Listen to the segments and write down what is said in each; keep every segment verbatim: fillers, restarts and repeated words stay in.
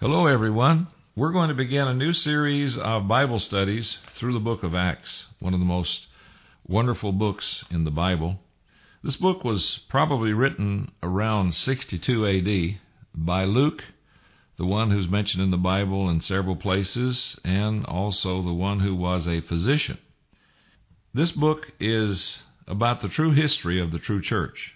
Hello, everyone. We're going to begin a new series of Bible studies through the book of Acts, one of the most wonderful books in the Bible. This book was probably written around sixty-two A D by Luke, the one who's mentioned in the Bible in several places, and also the one who was a physician. This book is about the true history of the true church.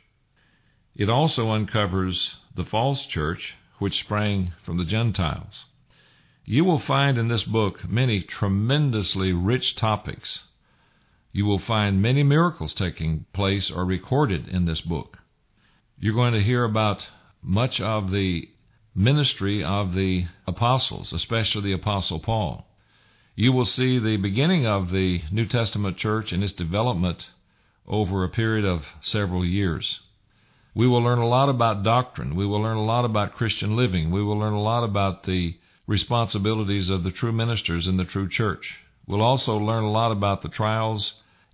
It also uncovers the false church, which sprang from the Gentiles. You will find in this book many tremendously rich topics. You will find many miracles taking place or recorded in this book. You're going to hear about much of the ministry of the apostles, especially the Apostle Paul. You will see the beginning of the New Testament church and its development over a period of several years. We will learn a lot about doctrine. We will learn a lot about Christian living. We will learn a lot about the responsibilities of the true ministers in the true church. We'll also learn a lot about the trials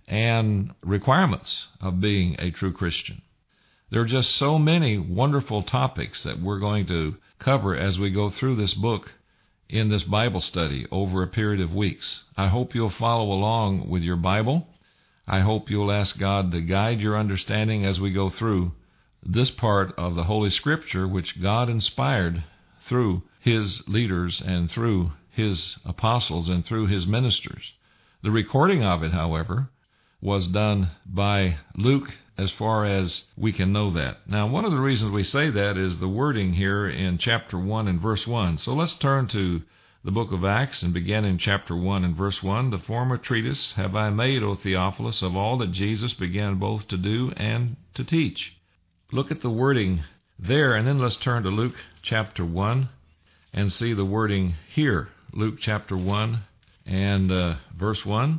and requirements of being a true Christian. There are just so many wonderful topics that we're going to cover as we go through this book in this Bible study over a period of weeks. I hope you'll follow along with your Bible. I hope you'll ask God to guide your understanding as we go through this part of the Holy Scripture, which God inspired through His leaders and through His apostles and through His ministers. The recording of it, however, was done by Luke as far as we can know that. Now, one of the reasons we say that is the wording here in chapter one and verse one. So let's turn to the book of Acts and begin in chapter one and verse one. The former treatise have I made, O Theophilus, of all that Jesus began both to do and to teach. Look at the wording there, and then let's turn to Luke chapter one and see the wording here. Luke chapter one and uh, verse one.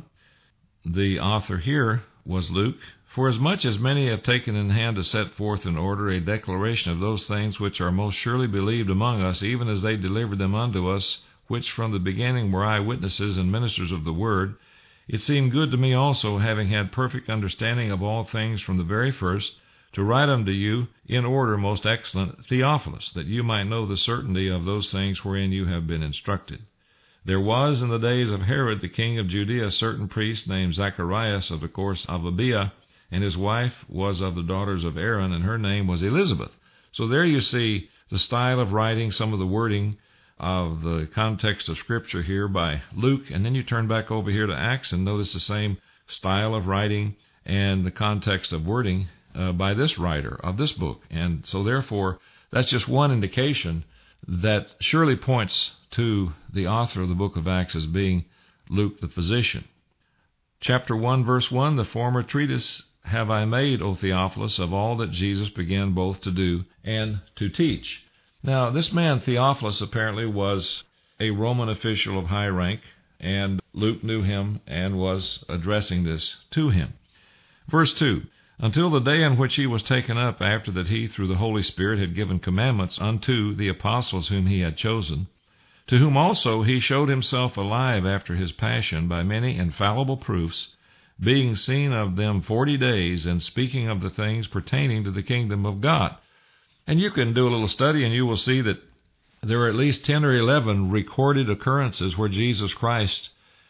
The author here was Luke. For as much as many have taken in hand to set forth in order a declaration of those things which are most surely believed among us, even as they delivered them unto us, which from the beginning were eyewitnesses and ministers of the word, it seemed good to me also, having had perfect understanding of all things from the very first, to write unto you in order, most excellent Theophilus, that you might know the certainty of those things wherein you have been instructed. There was in the days of Herod the king of Judea a certain priest named Zacharias of the course of Abia, and his wife was of the daughters of Aaron, and her name was Elizabeth. So there you see the style of writing, some of the wording of the context of Scripture here by Luke, and then you turn back over here to Acts and notice the same style of writing and the context of wording Uh, by this writer of this book. And so therefore, that's just one indication that surely points to the author of the book of Acts as being Luke the physician. Chapter one, verse one, the former treatise have I made, O Theophilus, of all that Jesus began both to do and to teach. Now, this man Theophilus apparently was a Roman official of high rank, and Luke knew him and was addressing this to him. Verse two, until the day in which he was taken up, after that he, through the Holy Spirit, had given commandments unto the apostles whom he had chosen, to whom also he showed himself alive after his passion by many infallible proofs, being seen of them forty days, and speaking of the things pertaining to the kingdom of God. And you can do a little study, and you will see that there are at least ten or eleven recorded occurrences where Jesus Christ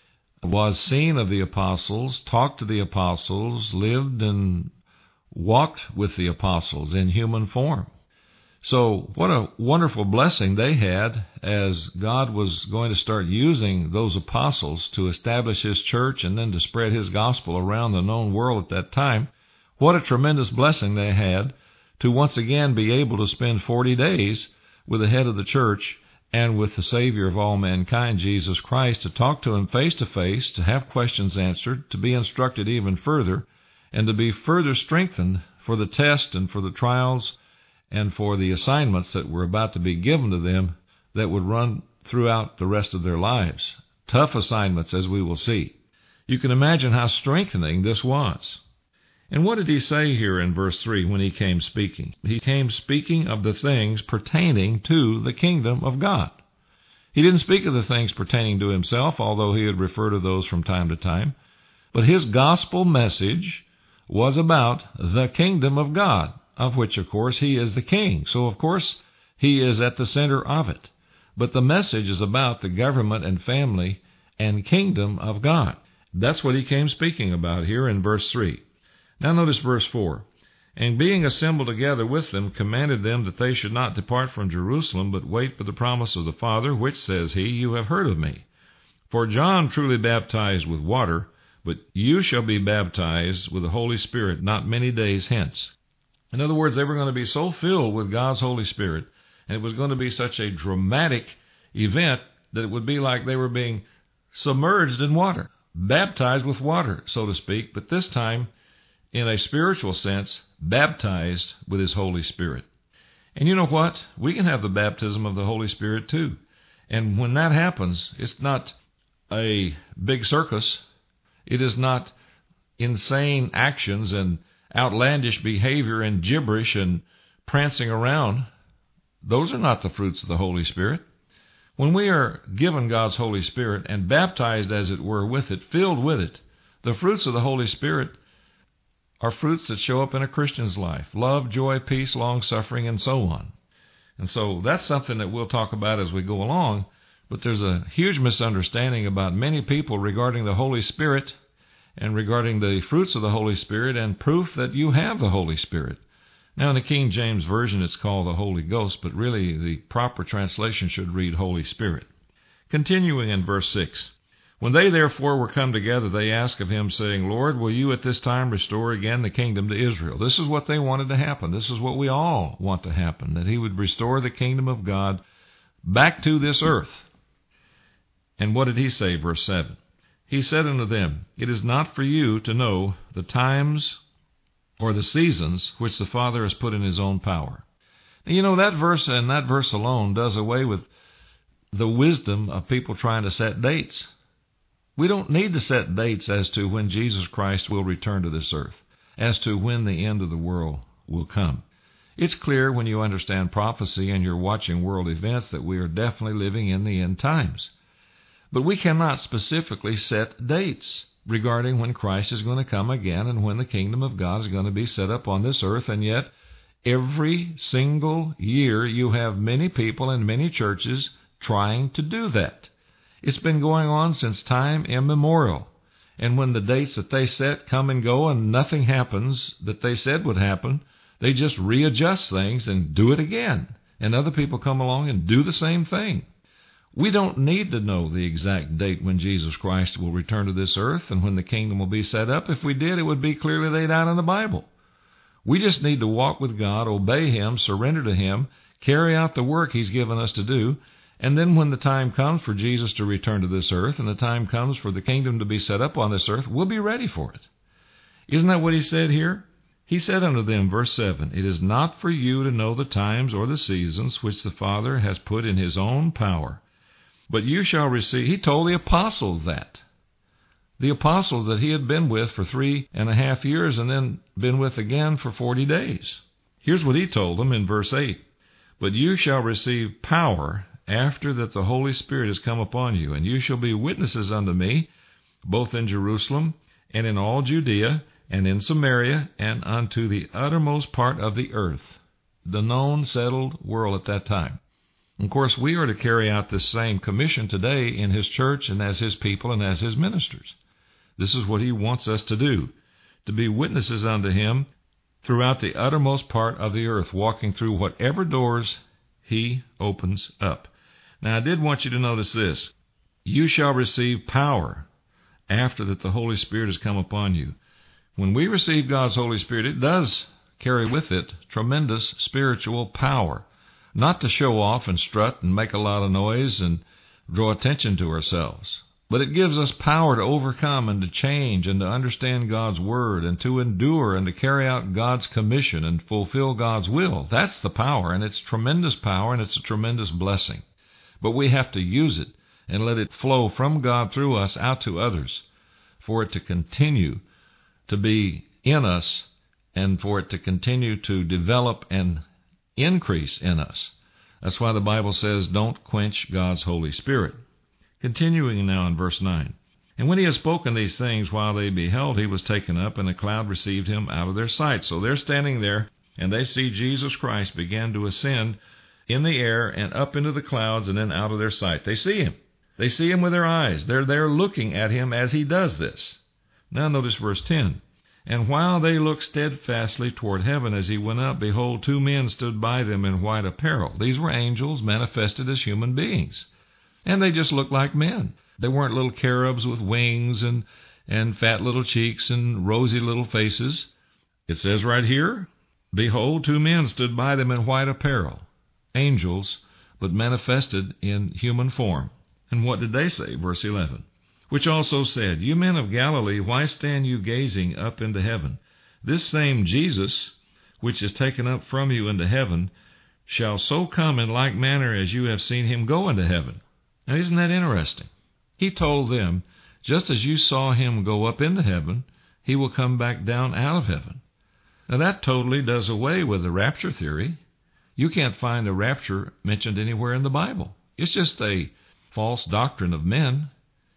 was seen of the apostles, talked to the apostles, lived and walked with the apostles in human form. So what a wonderful blessing they had as God was going to start using those apostles to establish His church and then to spread His gospel around the known world at that time. What a tremendous blessing they had to once again be able to spend forty days with the head of the church and with the Savior of all mankind, Jesus Christ, to talk to Him face to face, to have questions answered, to be instructed even further, and to be further strengthened for the test and for the trials and for the assignments that were about to be given to them that would run throughout the rest of their lives. Tough assignments, as we will see. You can imagine how strengthening this was. And what did he say here in verse three when he came speaking? He came speaking of the things pertaining to the kingdom of God. He didn't speak of the things pertaining to himself, although he would refer to those from time to time. But his gospel message was about the kingdom of God, of which, of course, he is the king. So, of course, he is at the center of it. but the message is about the government and family and kingdom of God. That's what he came speaking about here in verse three. Now notice verse four. And being assembled together with them, commanded them that they should not depart from Jerusalem, but wait for the promise of the Father, which, says he, you have heard of me. For John truly baptized with water, but you shall be baptized with the Holy Spirit not many days hence. In other words, they were going to be so filled with God's Holy Spirit, and it was going to be such a dramatic event that it would be like they were being submerged in water, baptized with water, so to speak, but this time, in a spiritual sense, baptized with his Holy Spirit. And you know what? We can have the baptism of the Holy Spirit too. And when that happens, it's not a big circus. It is not insane actions and outlandish behavior and gibberish and prancing around. Those are not the fruits of the Holy Spirit. When we are given God's Holy Spirit and baptized, as it were, with it, filled with it, the fruits of the Holy Spirit are fruits that show up in a Christian's life: love, joy, peace, long-suffering, and so on. And so that's something that we'll talk about as we go along, but there's a huge misunderstanding about many people regarding the Holy Spirit and regarding the fruits of the Holy Spirit and proof that you have the Holy Spirit. Now, in the King James Version, it's called the Holy Ghost, but really the proper translation should read Holy Spirit. Continuing in verse six. When they therefore were come together, they asked of him, saying, Lord, will you at this time restore again the kingdom to Israel? This is what they wanted to happen. This is what we all want to happen, that he would restore the kingdom of God back to this earth. And what did he say, verse seven? He said unto them, It is not for you to know the times or the seasons which the Father has put in his own power. Now, you know, that verse and that verse alone does away with the wisdom of people trying to set dates. We don't need to set dates as to when Jesus Christ will return to this earth, as to when the end of the world will come. It's clear when you understand prophecy and you're watching world events that we are definitely living in the end times. But we cannot specifically set dates regarding when Christ is going to come again and when the kingdom of God is going to be set up on this earth. And yet, every single year you have many people and many churches trying to do that. It's been going on since time immemorial. And when the dates that they set come and go and nothing happens that they said would happen, they just readjust things and do it again. And other people come along and do the same thing. We don't need to know the exact date when Jesus Christ will return to this earth and when the kingdom will be set up. If we did, it would be clearly laid out in the Bible. We just need to walk with God, obey him, surrender to him, carry out the work he's given us to do, and then when the time comes for Jesus to return to this earth and the time comes for the kingdom to be set up on this earth, we'll be ready for it. Isn't that what he said here? He said unto them, verse seven, It is not for you to know the times or the seasons which the Father has put in his own power, but you shall receive. He told the apostles that. The apostles that he had been with for three and a half years and then been with again for forty days. Here's what he told them in verse eight. But you shall receive power after that the Holy Spirit has come upon you, and you shall be witnesses unto me, both in Jerusalem and in all Judea and in Samaria and unto the uttermost part of the earth, the known, settled world at that time. Of course, we are to carry out this same commission today in his church and as his people and as his ministers. This is what he wants us to do, to be witnesses unto him throughout the uttermost part of the earth, walking through whatever doors he opens up. Now, I did want you to notice this. You shall receive power after that the Holy Spirit has come upon you. When we receive God's Holy Spirit, it does carry with it tremendous spiritual power. Not to show off and strut and make a lot of noise and draw attention to ourselves. But it gives us power to overcome and to change and to understand God's word and to endure and to carry out God's commission and fulfill God's will. That's the power, and it's tremendous power, and it's a tremendous blessing. But we have to use it and let it flow from God through us out to others for it to continue to be in us and for it to continue to develop and increase in us. That's why the Bible says, don't quench God's Holy Spirit. Continuing now in verse nine. And when he had spoken these things while they beheld, he was taken up, and a cloud received him out of their sight. So they're standing there, and they see Jesus Christ begin to ascend in the air and up into the clouds and then out of their sight. They see him. They see him with their eyes. They're there looking at him as he does this. Now notice verse ten. And while they looked steadfastly toward heaven as he went up, behold, two men stood by them in white apparel. These were angels manifested as human beings. And they just looked like men. They weren't little cherubs with wings and, and fat little cheeks and rosy little faces. It says right here, behold, two men stood by them in white apparel. Angels, but manifested in human form. And what did they say? Verse eleven. Which also said, You men of Galilee, why stand you gazing up into heaven? This same Jesus, which is taken up from you into heaven, shall so come in like manner as you have seen him go into heaven. Now, isn't that interesting? He told them, just as you saw him go up into heaven, he will come back down out of heaven. Now, that totally does away with the rapture theory. You can't find the rapture mentioned anywhere in the Bible. It's just a false doctrine of men.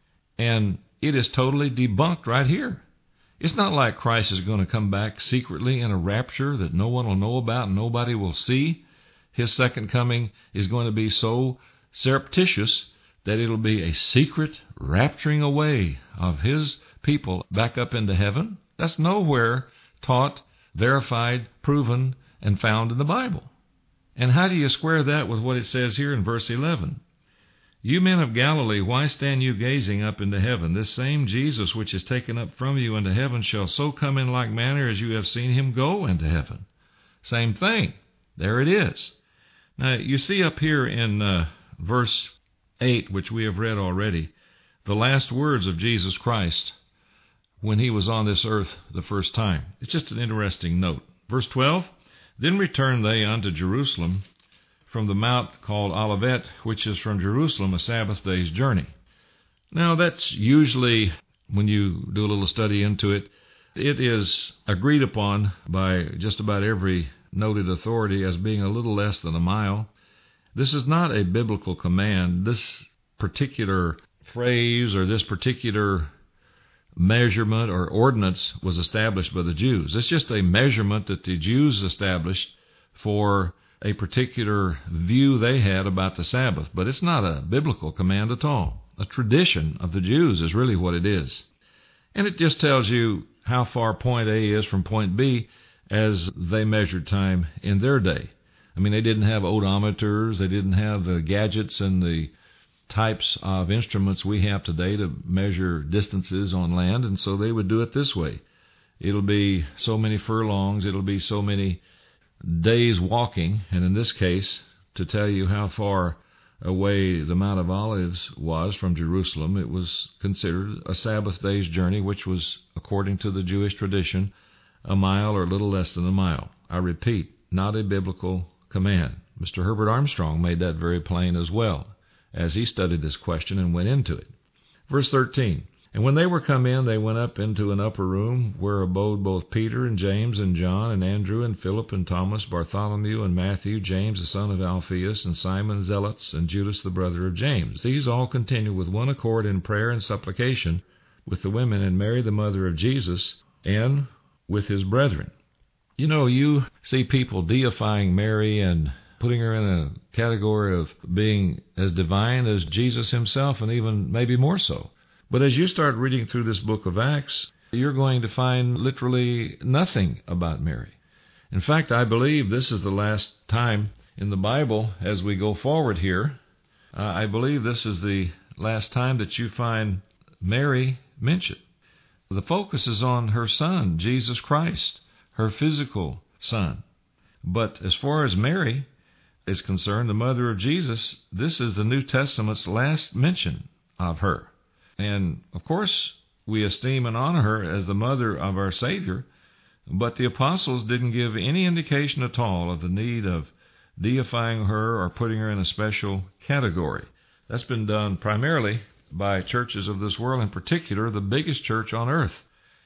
And it is totally debunked right here. It's not like Christ is going to come back secretly in a rapture that no one will know about and nobody will see. His second coming is going to be so surreptitious that it'll be a secret rapturing away of his people back up into heaven. That's nowhere taught, verified, proven, and found in the Bible. And how do you square that with what it says here in verse eleven? You men of Galilee, why stand you gazing up into heaven? This same Jesus which is taken up from you into heaven shall so come in like manner as you have seen him go into heaven. Same thing. There it is. Now, you see up here in uh, verse eight, which we have read already, the last words of Jesus Christ when he was on this earth the first time. It's just an interesting note. Verse twelve, Then returned they unto Jerusalem from the mount called Olivet, which is from Jerusalem a Sabbath day's journey. Now, that's usually, when you do a little study into it, it is agreed upon by just about every noted authority as being a little less than a mile. This is not a biblical command. This particular phrase or this particular measurement or ordinance was established by the Jews. It's just a measurement that the Jews established for a particular view they had about the Sabbath, but it's not a biblical command at all. A tradition of the Jews is really what it is. And it just tells you how far point A is from point B as they measured time in their day. I mean, they didn't have odometers, they didn't have the gadgets and the types of instruments we have today to measure distances on land, and so they would do it this way. It'll be so many furlongs, it'll be so many days walking, and in this case, to tell you how far away the Mount of Olives was from Jerusalem, it was considered a Sabbath day's journey, which was, according to the Jewish tradition, a mile or a little less than a mile. I repeat, not a biblical command. Mister Herbert Armstrong made that very plain as well, as he studied this question and went into it. Verse thirteen, And when they were come in, they went up into an upper room, where abode both Peter and James and John and Andrew and Philip and Thomas, Bartholomew and Matthew, James the son of Alphaeus, and Simon Zealots, and Judas the brother of James. These all continued with one accord in prayer and supplication with the women, and Mary the mother of Jesus, and with his brethren. You know, you see people deifying Mary and putting her in a category of being as divine as Jesus himself, and even maybe more so. But as you start reading through this book of Acts, you're going to find literally nothing about Mary. In fact, I believe this is the last time in the Bible, as we go forward here, uh, I believe this is the last time that you find Mary mentioned. The focus is on her son, Jesus Christ, her physical son. But as far as Mary is concerned, the mother of Jesus, this is the New Testament's last mention of her. And, of course, we esteem and honor her as the mother of our Savior, but the apostles didn't give any indication at all of the need of deifying her or putting her in a special category. That's been done primarily by churches of this world, in particular the biggest church on earth.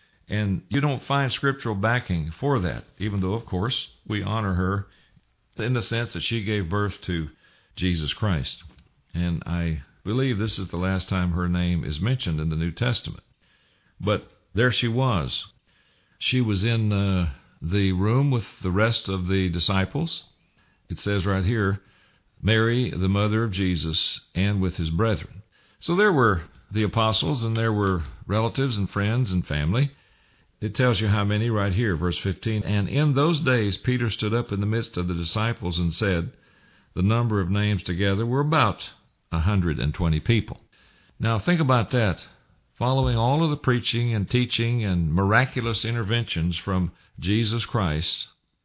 And you don't find scriptural backing for that, even though, of course, we honor her in the sense that she gave birth to Jesus Christ. And I believe this is the last time her name is mentioned in the New Testament. But there she was. She was in uh, the room with the rest of the disciples. It says right here, Mary, the mother of Jesus, and with his brethren. So there were the apostles, and there were relatives and friends and family. It tells you how many right here, verse fifteen. And in those days Peter stood up in the midst of the disciples and said, the number of names together were about a hundred and twenty people. Now think about that. Following all of the preaching and teaching and miraculous interventions from Jesus Christ,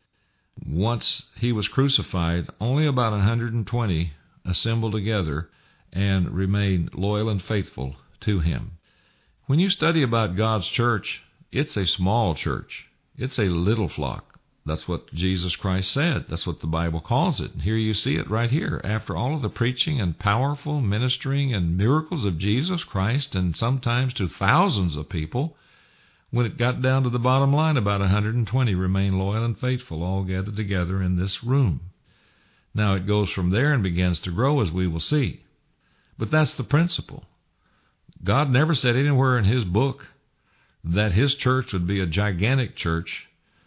once he was crucified, only about one hundred twenty assembled together and remained loyal and faithful to him. When you study about God's church, it's a small church. It's a little flock. That's what Jesus Christ said. That's what the Bible calls it. And here you see it right here. After all of the preaching and powerful ministering and miracles of Jesus Christ, and sometimes to thousands of people, when it got down to the bottom line, about one hundred twenty remained loyal and faithful, all gathered together in this room. Now it goes from there and begins to grow, as we will see. But that's the principle. God never said anywhere in his book that his church would be a gigantic church,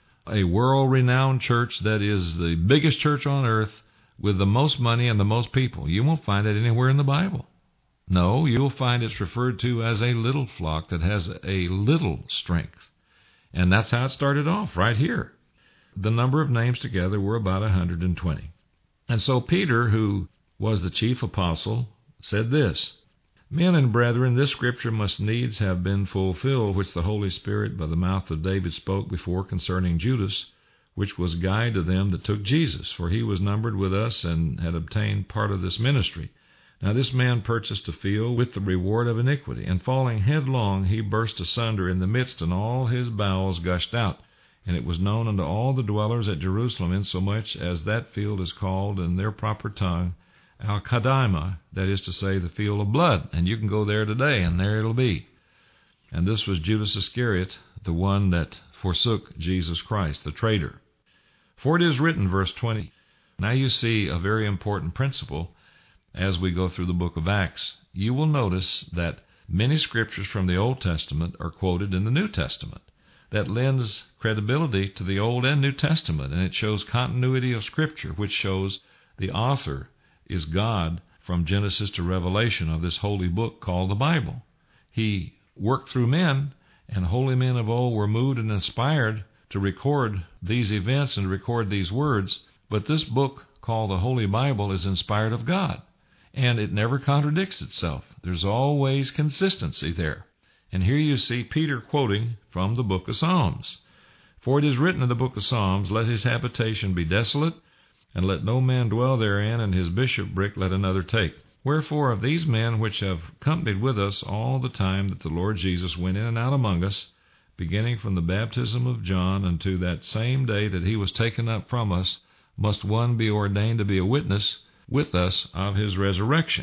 a world-renowned church that is the biggest church on earth with the most money and the most people. You won't find it anywhere in the Bible. No, you'll find it's referred to as a little flock that has a little strength. And that's how it started off, right here. The number of names together were about one hundred twenty. And so Peter, who was the chief apostle, said this, Men and brethren, this scripture must needs have been fulfilled, which the Holy Spirit by the mouth of David spoke before concerning Judas, which was guide to them that took Jesus. For he was numbered with us and had obtained part of this ministry. Now this man purchased a field with the reward of iniquity, and falling headlong he burst asunder in the midst, and all his bowels gushed out. And it was known unto all the dwellers at Jerusalem, insomuch as that field is called in their proper tongue Al-Kadima, that is to say, the field of blood. And you can go there today, and there it'll be. And this was Judas Iscariot, the one that forsook Jesus Christ, the traitor. For it is written, verse twenty. Now you see a very important principle as we go through the book of Acts. You will notice that many scriptures from the Old Testament are quoted in the New Testament. That lends credibility to the Old and New Testament, and it shows continuity of Scripture, which shows the author is God from Genesis to Revelation of this holy book called the Bible. He worked through men, and holy men of old were moved and inspired to record these events and record these words, but this book called the Holy Bible is inspired of God, and it never contradicts itself. There's always consistency there. And here you see Peter quoting from the book of Psalms. For it is written in the book of Psalms, Let his habitation be desolate, and let no man dwell therein, and his bishopric let another take. Wherefore of these men which have companied with us all the time that the Lord Jesus went in and out among us, beginning from the baptism of John unto that same day that he was taken up from us, must one be ordained to be a witness with us of his resurrection.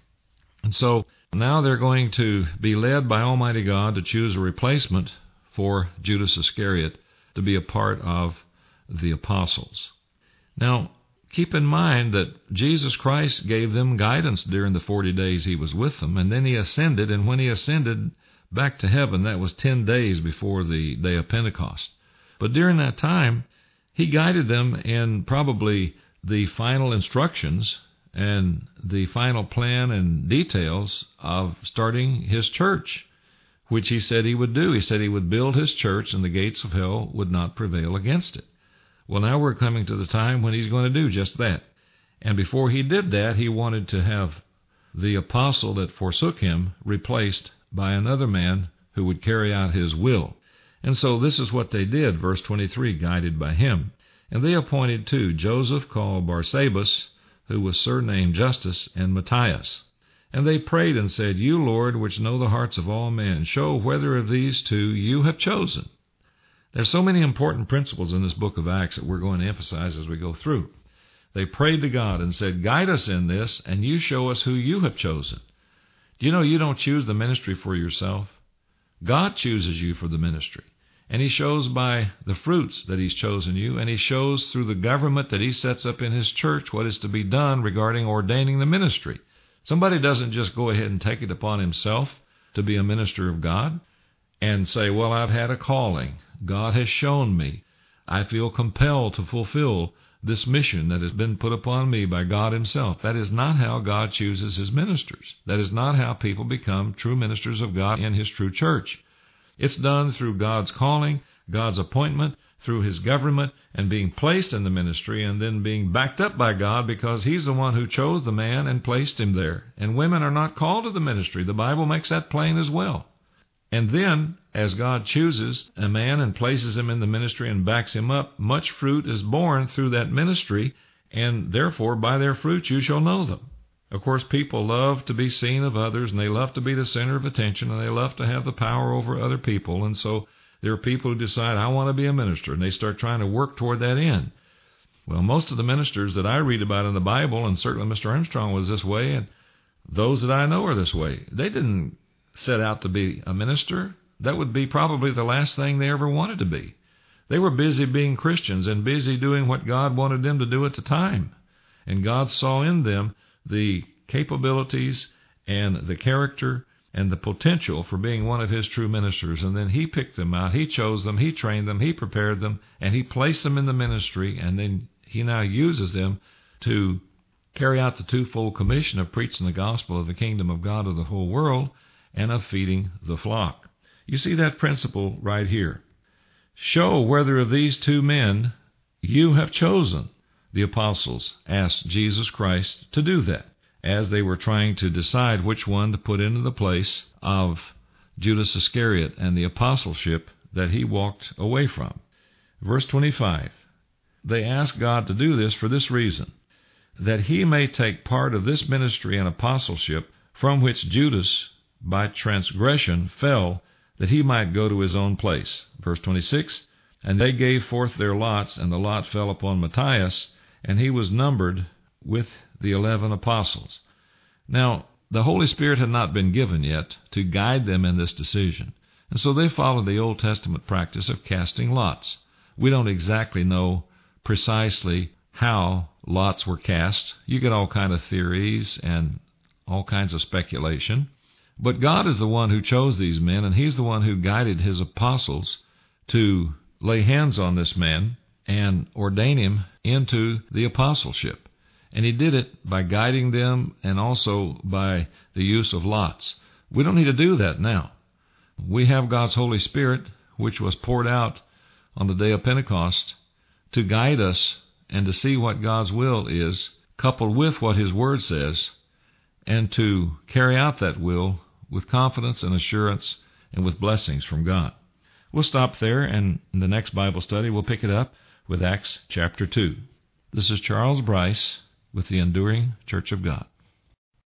And so now they're going to be led by Almighty God to choose a replacement for Judas Iscariot to be a part of the apostles. Now, keep in mind that Jesus Christ gave them guidance during the forty days he was with them, and then he ascended, and when he ascended back to heaven, that was ten days before the day of Pentecost. But during that time, he guided them in probably the final instructions and the final plan and details of starting his church, which he said he would do. He said he would build his church, and the gates of hell would not prevail against it. Well, now we're coming to the time when he's going to do just that. And before he did that, he wanted to have the apostle that forsook him replaced by another man who would carry out his will. And so this is what they did, verse twenty-three, guided by him. And they appointed two, Joseph called Barsabas, who was surnamed Justus, and Matthias. And they prayed and said, You, Lord, which know the hearts of all men, show whether of these two you have chosen. There's so many important principles in this book of Acts that we're going to emphasize as we go through. They prayed to God and said, Guide us in this, and you show us who you have chosen. Do you know you don't choose the ministry for yourself? God chooses you for the ministry. And he shows by the fruits that he's chosen you, and he shows through the government that he sets up in his church what is to be done regarding ordaining the ministry. Somebody doesn't just go ahead and take it upon himself to be a minister of God and say, well, I've had a calling. God has shown me. I feel compelled to fulfill this mission that has been put upon me by God himself. That is not how God chooses his ministers. That is not how people become true ministers of God in his true church. It's done through God's calling, God's appointment, through his government, and being placed in the ministry, and then being backed up by God because he's the one who chose the man and placed him there. And women are not called to the ministry. The Bible makes that plain as well. And then, as God chooses a man and places him in the ministry and backs him up, much fruit is born through that ministry, and therefore by their fruits you shall know them. Of course, people love to be seen of others, and they love to be the center of attention, and they love to have the power over other people. And so there are people who decide, I want to be a minister, and they start trying to work toward that end. Well, most of the ministers that I read about in the Bible, and certainly Mister Armstrong was this way, and those that I know are this way, they didn't set out to be a minister. That would be probably the last thing they ever wanted to be. They were busy being Christians and busy doing what God wanted them to do at the time. And God saw in them the capabilities and the character and the potential for being one of his true ministers. And then he picked them out, he chose them, he trained them, he prepared them, and he placed them in the ministry, and then he now uses them to carry out the twofold commission of preaching the gospel of the kingdom of God to the whole world and of feeding the flock. You see that principle right here. Show whether of these two men you have chosen. The apostles asked Jesus Christ to do that as they were trying to decide which one to put into the place of Judas Iscariot and the apostleship that he walked away from. Verse twenty-five, they asked God to do this for this reason, that he may take part of this ministry and apostleship from which Judas by transgression fell, that he might go to his own place. Verse twenty-six, and they gave forth their lots, and the lot fell upon Matthias, and he was numbered with the eleven apostles. Now, the Holy Spirit had not been given yet to guide them in this decision, and so they followed the Old Testament practice of casting lots. We don't exactly know precisely how lots were cast. You get all kinds of theories and all kinds of speculation. But God is the one who chose these men, and he's the one who guided his apostles to lay hands on this man and ordain him into the apostleship. And he did it by guiding them and also by the use of lots. We don't need to do that now. We have God's Holy Spirit, which was poured out on the day of Pentecost, to guide us and to see what God's will is, coupled with what his word says, and to carry out that will with confidence and assurance and with blessings from God. We'll stop there, and in the next Bible study we'll pick it up with Acts chapter two. This is Charles Bryce with the Enduring Church of God.